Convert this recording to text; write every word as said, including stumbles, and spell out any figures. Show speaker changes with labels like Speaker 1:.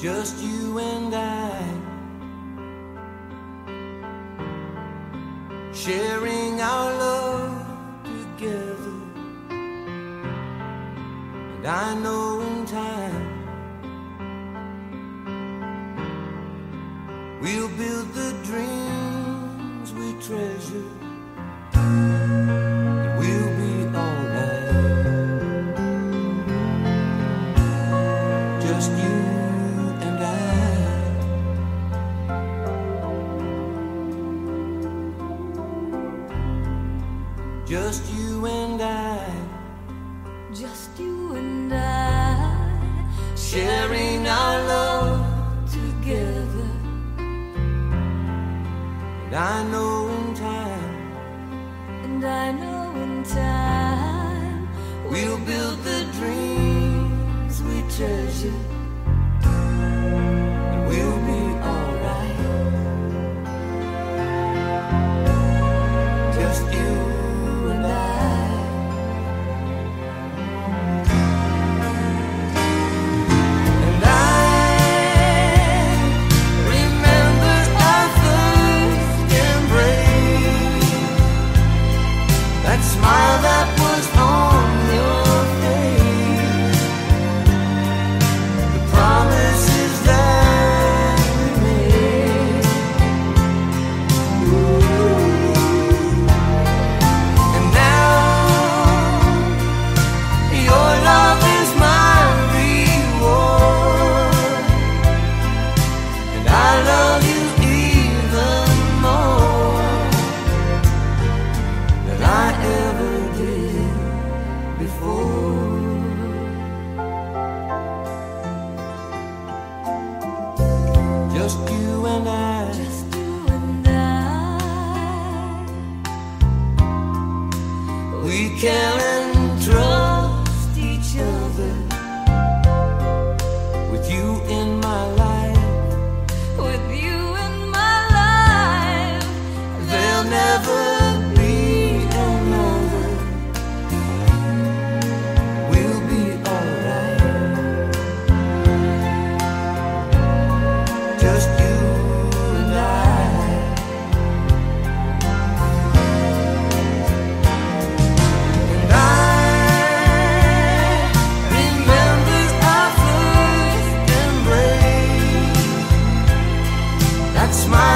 Speaker 1: just you and I, sharing our love together. And I know in time we'll build the dreams we treasure, and we'll be alright. Just you and I. Just you and I.
Speaker 2: Just you and I,
Speaker 1: Sharing our love
Speaker 2: together.
Speaker 1: and I know in time
Speaker 2: And I know in time
Speaker 1: we'll build the dreams we treasure, and we'll be alright. Just you and I. And I remember our first embrace, that smile that was on your face, the promises that we made. Ooh. And now your love is my reward, and I love you even more than I ever did before. Just you and I.
Speaker 2: just you and I.
Speaker 1: We can trust each other, with you in my life.
Speaker 2: With you in my life,
Speaker 1: There'll never be another. We'll be alright. Just you and I. And I remember our first embrace, that smile